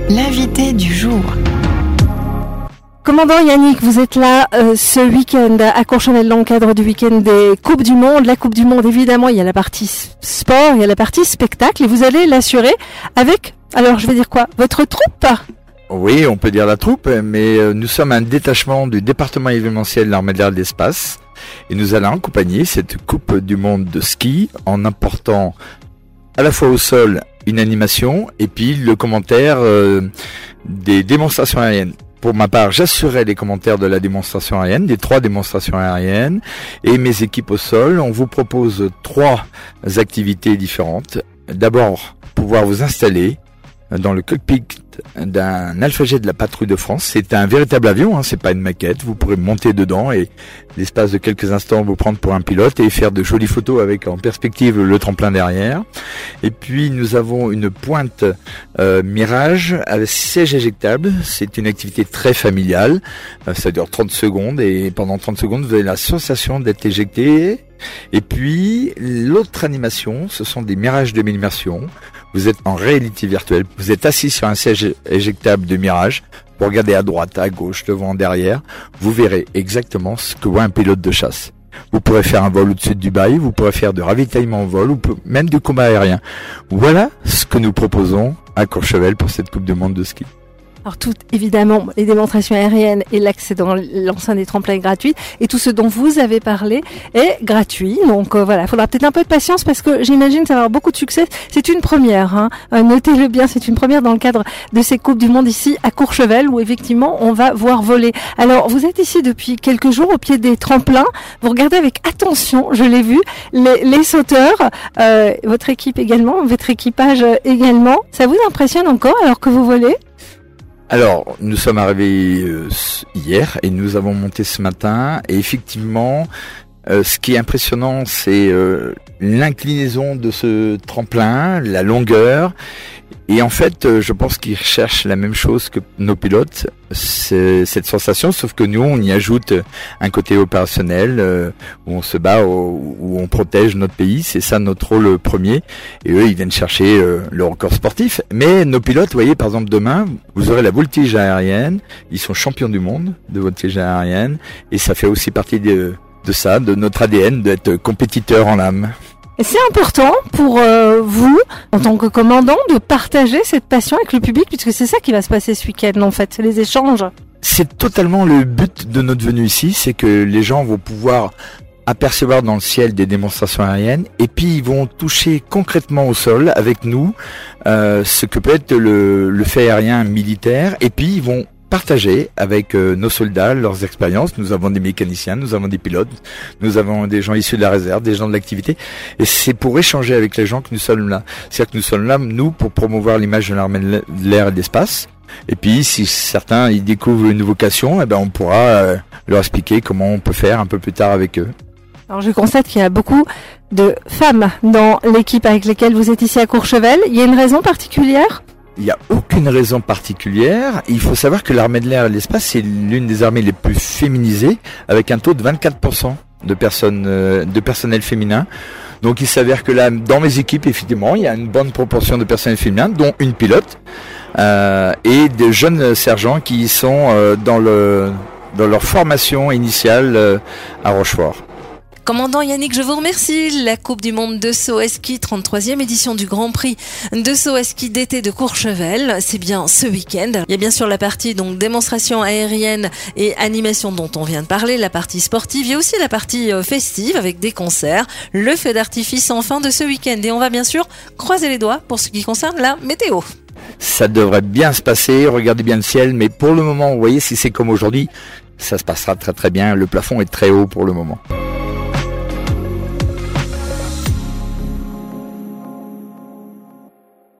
L'invité du jour. Commandant Yannick, vous êtes là ce week-end à Courchevel dans le cadre du week-end des Coupes du Monde. La Coupe du Monde, évidemment, il y a la partie sport, il y a la partie spectacle et vous allez l'assurer avec, alors je vais dire quoi, votre troupe ? Oui, on peut dire la troupe, mais nous sommes un détachement du département événementiel de l'Armée de l'air de l'Espace et nous allons accompagner cette Coupe du Monde de ski en apportant à la fois au sol une animation et puis le commentaire des démonstrations aériennes. Pour ma part, j'assurerai les commentaires de la démonstration aérienne, des 3 démonstrations aériennes, et mes équipes au sol. On vous propose 3 activités différentes. D'abord, pouvoir vous installer dans le cockpit d'un Alpha Jet de la Patrouille de France. C'est un véritable avion, c'est pas une maquette. Vous pourrez monter dedans et l'espace de quelques instants vous prendre pour un pilote et faire de jolies photos avec en perspective le tremplin derrière. Et puis nous avons une pointe Mirage avec siège éjectable. C'est une activité très familiale. Ça dure 30 secondes et pendant 30 secondes vous avez la sensation d'être éjecté. Et puis l'autre animation, ce sont des mirages de immersion. Vous êtes en réalité virtuelle, vous êtes assis sur un siège éjectable de Mirage, vous regardez à droite, à gauche, devant, derrière, vous verrez exactement ce que voit un pilote de chasse. Vous pourrez faire un vol au-dessus de Dubaï, vous pourrez faire de ravitaillement au vol, ou même du combat aérien. Voilà ce que nous proposons à Courchevel pour cette Coupe du Monde de ski. Alors tout, évidemment, les démonstrations aériennes et l'accès dans l'enceinte des tremplins est gratuit et tout ce dont vous avez parlé est gratuit. Donc voilà, il faudra peut-être un peu de patience parce que j'imagine que ça va avoir beaucoup de succès. C'est une première, notez-le bien, c'est une première dans le cadre de ces Coupes du Monde ici à Courchevel où effectivement on va voir voler. Alors vous êtes ici depuis quelques jours au pied des tremplins. Vous regardez avec attention, je l'ai vu, les sauteurs, votre équipe également, votre équipage également. Ça vous impressionne encore alors que vous volez ? Alors, nous sommes arrivés hier et nous avons monté ce matin et effectivement, ce qui est impressionnant, c'est l'inclinaison de ce tremplin, la longueur. Et en fait, je pense qu'ils recherchent la même chose que nos pilotes, c'est cette sensation, sauf que nous, on y ajoute un côté opérationnel, où on se bat, où on protège notre pays, c'est ça notre rôle premier. Et eux, ils viennent chercher le record sportif. Mais nos pilotes, vous voyez, par exemple, demain, vous aurez la voltige aérienne, ils sont champions du monde de voltige aérienne, et ça fait aussi partie de ça, de notre ADN, d'être compétiteur en l'âme. Et c'est important pour vous, en tant que commandant, de partager cette passion avec le public, puisque c'est ça qui va se passer ce week-end, en fait, c'est les échanges. C'est totalement le but de notre venue ici, c'est que les gens vont pouvoir apercevoir dans le ciel des démonstrations aériennes, et puis ils vont toucher concrètement au sol avec nous ce que peut être le fait aérien militaire, et puis ils vont partager avec nos soldats leurs expériences. Nous avons des mécaniciens, nous avons des pilotes, nous avons des gens issus de la réserve, des gens de l'activité. Et c'est pour échanger avec les gens que nous sommes là. C'est-à-dire que nous sommes là, nous, pour promouvoir l'image de l'armée de l'air et de l'espace. Et puis, si certains ils découvrent une vocation, on pourra leur expliquer comment on peut faire un peu plus tard avec eux. Alors je constate qu'il y a beaucoup de femmes dans l'équipe avec lesquelles vous êtes ici à Courchevel. Il y a une raison particulière ? Il n'y a aucune raison particulière. Il faut savoir que l'armée de l'air et de l'espace, c'est l'une des armées les plus féminisées, avec un taux de 24% de personnel féminin. Donc il s'avère que là, dans mes équipes, effectivement, il y a une bonne proportion de personnel féminin, dont une pilote, et de jeunes sergents qui sont dans leur formation initiale à Rochefort. Commandant Yannick, je vous remercie. La Coupe du Monde de saut à ski, 33e édition du Grand Prix de saut à ski d'été de Courchevel. C'est bien ce week-end. Il y a bien sûr la partie donc démonstration aérienne et animation dont on vient de parler, la partie sportive. Il y a aussi la partie festive avec des concerts, le feu d'artifice en fin de ce week-end. Et on va bien sûr croiser les doigts pour ce qui concerne la météo. Ça devrait bien se passer, regardez bien le ciel, mais pour le moment, vous voyez, si c'est comme aujourd'hui, ça se passera très très bien. Le plafond est très haut pour le moment.